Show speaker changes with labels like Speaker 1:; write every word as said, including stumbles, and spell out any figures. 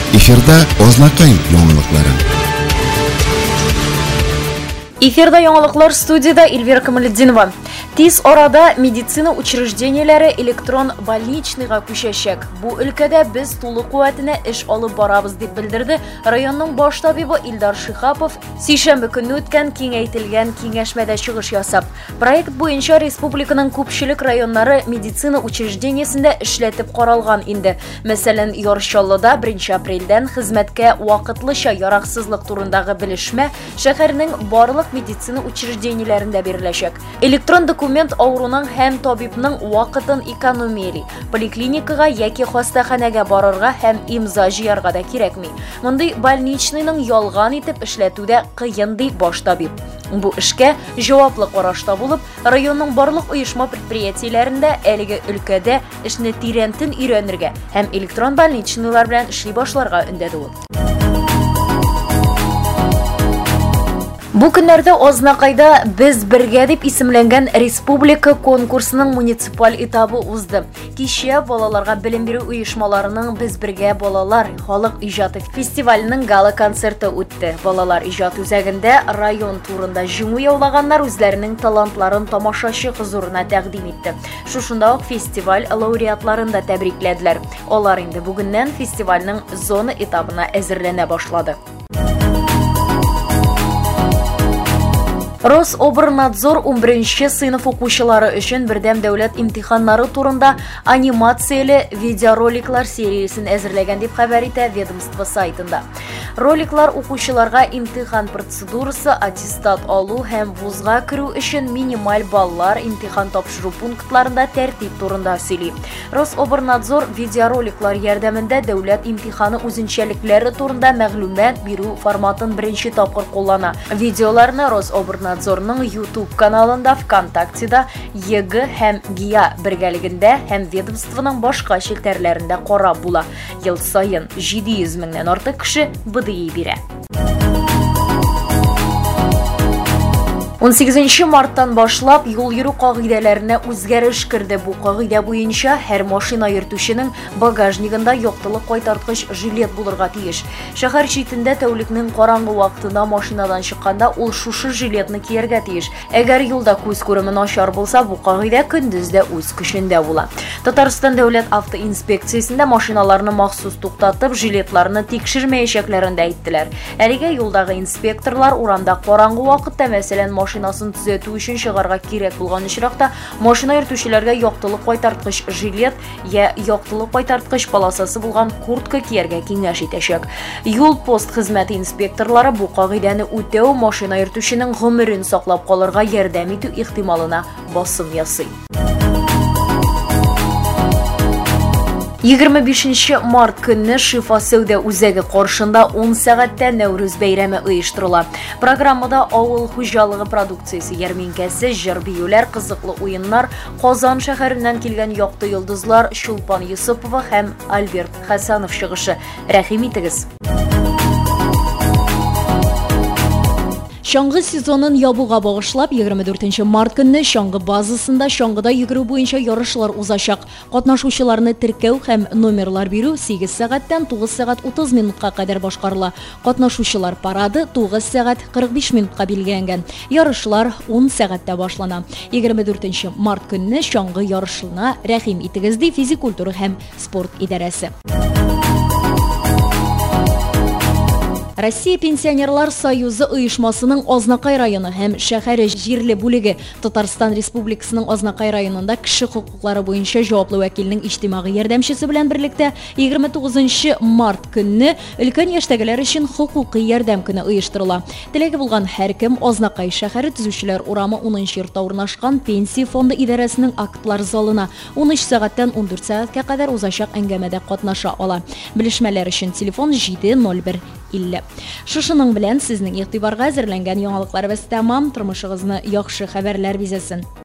Speaker 1: Эфирда Ознакай яңалыклары.
Speaker 2: Эфирда яңалыклар, студияда Эльвира Камалетдинова. Тиз арада медицина учрежденияләре электрон больничныйга күчәчәк. Бу өлкәдә без тулы куәтенә эш алып барабыз дип белдерде районның баш табибы Илдар Шихапов сишәмбе көнне үткән киңәйтелгән киңәшмәдә чыгыш ясап. Проект буенча республиканың күпчелек районнары медицина учреждениесендә эшләтеп каралган инде. Мәсәлән, Ярышчаллыда беренче апрельдән хезмәткә вакытлыча яраксызлык турындагы белешмә шәһәрнең барлык медицина учреждениеләрендә биреләчәк. Электрон документ ауруның һәм табибның вакытын экономиялый. Поликлиникага яки хастаханәгә барырга һәм имза җыярга да кирәкми. Мондый больничныйның ялган итеп эшләтүдә кыен ди баш табиб. Бу эшкә җаваплы карашта булып, районның барлык оешма предприятиеләрендә әлеге өлкәдә эшне тирәнтен өйрәнергә һәм электрон больничныйлар белән эшли башларга өндәде ул. Бу көннәрдә Ознакайда без бергә дип исемләнгән республика конкурсының муниципаль этабы узды. Кичә балаларга белем бирү оешмаларының без бергә балалар халык иҗаты фестиваленең гала концерты үтте. Балалар иҗат үзәгендә район турында җиңү яулаганнар үзләренең талантларын тамашачы хозурына тәкъдим итте. Шушында ук фестиваль лауреатларын да тәбрикләделәр. Алар инде бүгеннән фестивальнең зона этабына әзерләнә башлады. Рособорнадзор унберенче сыйныф укучылары өчен бердәм дәүләт имтиханнары турында анимацияле видеороликлар сериясын әзерләгән дип хәбәр итә ведомство сайтында. Роликлар укучыларга имтихан процедурасы, аттестат алу һәм вузга керү өчен минималь баллар, имтихан тапшыру пунктларында тәртип турында сөйли. Рособорнадзор видеороликлар ярдәмендә дәүләт имтиханы үзенчәлекләре турында мәгълүмат бирү форматын беренче тапкыр куллана. Видеоларны Рособорнадзорның YouTube каналында, ВКонтактеда, ЕГЭ һәм ГИА бергәлегендә һәм ведомствоның башка челтәрләрендә карап була. Ел сайын җиде йөз меңнән артык кеше БДИ бирә. он сигезенче марттан башлап юл йөрү кагыйдәләренә үзгәреш керде. Бу кагыйдә буенча һәр машина йөртүченең багажнигында яктылык кайтарткыч жилет булырга тиеш. Шәһәр читендә тәүлекнең караңгы вакытында машинадан чыкканда ул шушы жилетны кияргә тиеш. Әгәр юлда күз күреме начар булса, бу кагыйдә көндез дә үз көчендә була. Татарстан дәүләт автоинспекциясендә машиналарны махсус туктатып, жилетларны тикшермәячәкләрен дә әйттеләр. Әлегә юлдагы инспекторлар урамда караңгы вакытта, мәсәлән, машинасын төзәтү өчен чыгарга кирәк булган очракта машина йөртүчеләргә яктылык кайтарткыч жилет я яктылык кайтарткыч полосасы булган куртка кияргә киңәш итәчәк. Юл пост хезмәте инспекторлары бу кагыйдәне үтәү машина йөртүченең гомерен саклап калырга ярдәм итү ихтималына басым ясый. егерме бишенче март көнне Шифа сәүдә үзәге каршында он сәгатьтә Нәүрүз бәйрәме оештырыла. Программада авыл хуҗалыгы продукциясе ярминкәсе, җыр-биюләр, кызыклы уеннар, Казан шәһәреннән килгән якты йолдызлар Шулпан Юсупова һәм Альберт Хәсәнов чыгышы. Рәхим итегез. Шаңгы сезонын ябуга багышлап егерме дүртенче март көнне Шаңгы базасында Шаңгыда йөгерү буенча ярышлар узачак. Катнашучыларны теркәү һәм номерлар бирү сигез сәгатьтән тугыз сәгать утыз минутка кадәр башкарыла. Катнашучылар парады тугыз сәгать кырык биш минутка билгеләнгән. Ярышлар он сәгатьтә башлана. егерме дүртенче март көнне Шаңгы ярышына рәхим итегез ди физик культура һәм спорт идарәсе. Россия пенсионерлар союзы оешмасының Ознакай районы һәм шәһәре җирле бүлеге Татарстан Республикасының Ознакай районында кеше хукуклары буенча җаваплы вәкилнең иҗтимагый ярдәмчесе белән берлектә егерме тугызынчы март көнне өлкән яшьтәгеләр өчен хукукый ярдәм көне оештырыла. Теләге булган һәркем Ознакай шәһәре төзүчеләр урамы унынчы йортта урнашкан пенсия фонды идарәсенең актлар залына он өч сәгатьтән он дүрт сәгатькә кадәр узачак әңгәмәдә катнаша ала. Белешмәләр өчен телефон җиде ноль бер илле. Шушының белән сезнең игътибарга әзерләнгән яңалыкларыбыз тәмам, тормышыгызны яхшы хәбәрләр бизәсен.